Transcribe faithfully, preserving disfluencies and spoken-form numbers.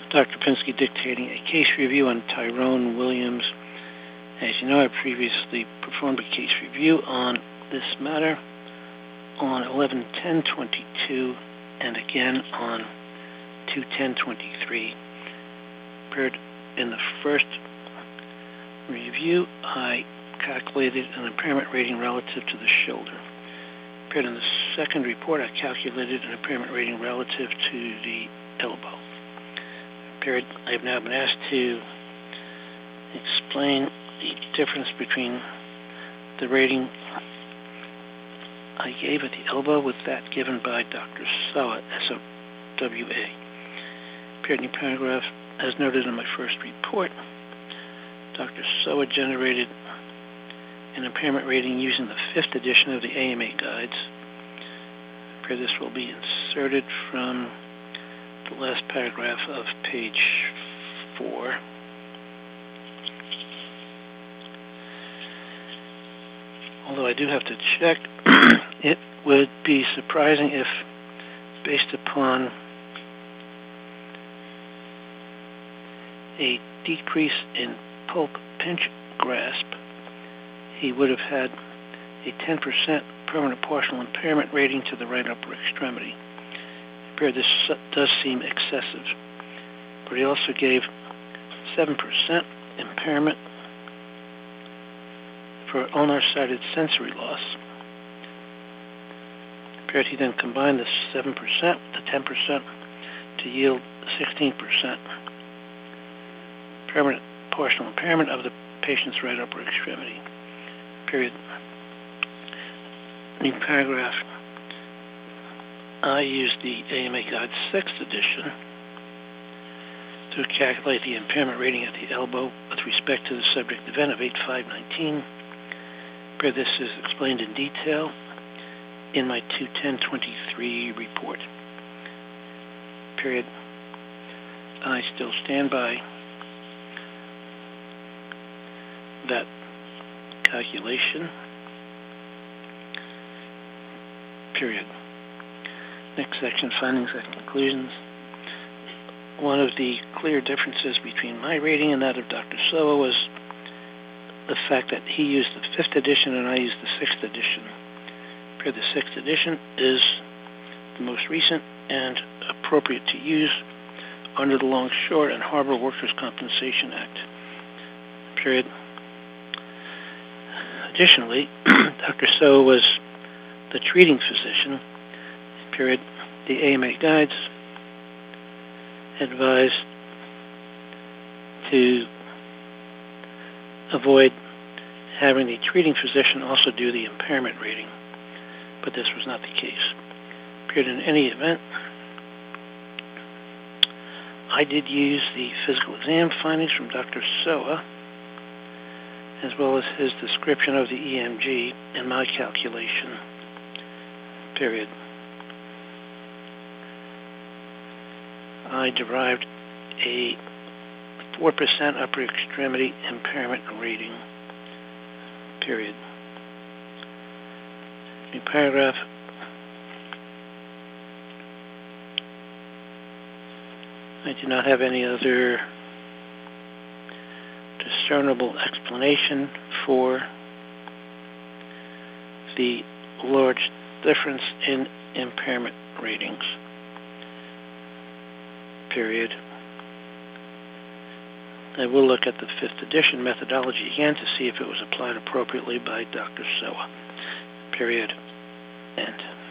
Doctor Pinsky dictating a case review on Tyrone Williams. As you know, I previously performed a case review on this matter on eleven ten twenty-two and again on two ten twenty-three. In the first review, I calculated an impairment rating relative to the shoulder. In the second report, I calculated an impairment rating relative to the elbow. I have now been asked to explain the difference between the rating I gave at the elbow with that given by Doctor Sowa, S O W A. Appeared in the paragraph, as noted in my first report, Doctor Sowa generated an impairment rating using the fifth edition of the A M A guides. This will be inserted from the last paragraph of page four. Although I do have to check, it would be surprising if, based upon a decrease in pulp pinch grasp, he would have had a ten percent permanent partial impairment rating to the right upper extremity. This does seem excessive, but he also gave seven percent impairment for ulnar-sided sensory loss. He then combined the seven percent with the ten percent to yield sixteen percent permanent partial impairment of the patient's right upper extremity. Period. In paragraph, I used the A M A Guide sixth edition to calculate the impairment rating at the elbow with respect to the subject event of eight five nineteen. This is explained in detail in my two ten twenty-three report. Period. I still stand by that calculation. Period. Next section, findings and conclusions. One of the clear differences between my rating and that of Doctor Sowa was the fact that he used the fifth edition and I used the sixth edition. The sixth edition is the most recent and appropriate to use under the Longshore and Harbor Workers' Compensation Act. Period. Additionally, Doctor Sowa was the treating physician. Period. The A M A guides advised to avoid having the treating physician also do the impairment rating, but this was not the case. Period. In any event, I did use the physical exam findings from Doctor Sowa, as well as his description of the E M G in my calculation. Period. I derived a four percent upper extremity impairment rating. Period. In paragraph, I do not have any other discernible explanation for the large difference in impairment ratings. Period. I will look at the fifth edition methodology again to see if it was applied appropriately by Doctor Sowa. Period. End.